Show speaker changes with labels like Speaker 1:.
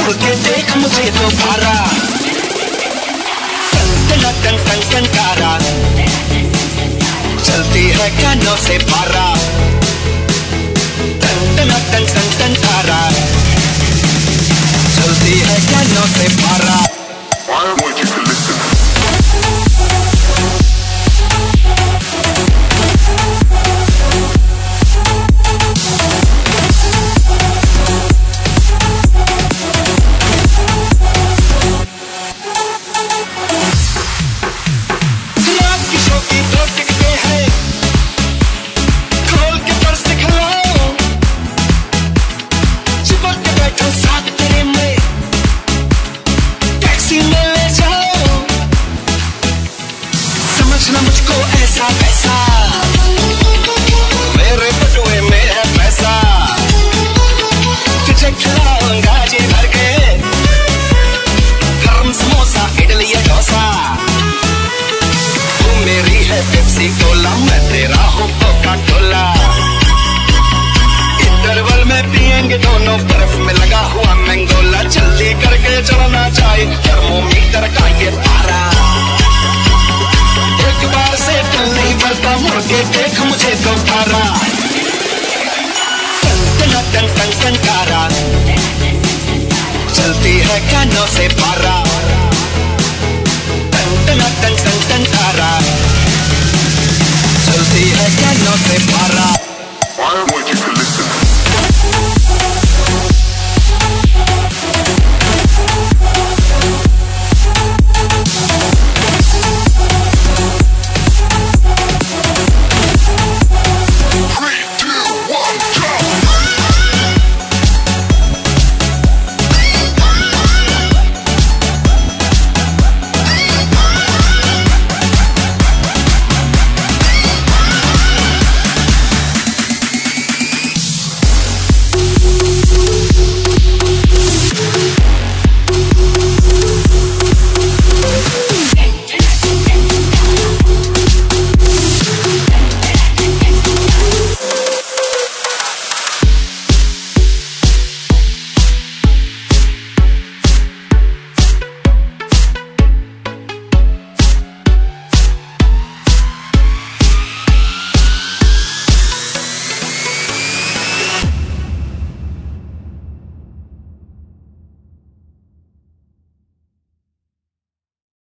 Speaker 1: मुड़ के देख मुझे दोबारा। टन टन टन कारा चलती है कानों से पारा। टन टन टन टन टन कारा चलती है कानों से पारा। मुझको ऐसा वैसा मेरे बटुए में है पैसा। तुझे खिलाऊंगा जी भर के गरम समोसा इडली या डोसा। तू मेरी है पेप्सी कोला मैं तेरा हूँ कोका कोला। इंटरवल में पिएंगे दोनों बर्फ में लगा हुआ मैंगोला। जल्दी करके चलना चाहिए थर्मोमीटर का ये पारा। एक बार से दिल नहीं भरता मुड़ के देख मुझे दोबारा। टन टन टन टन कारा चलती है कानों से पारा। टन टन टन टन टन कारा चलती है कानों से पारा।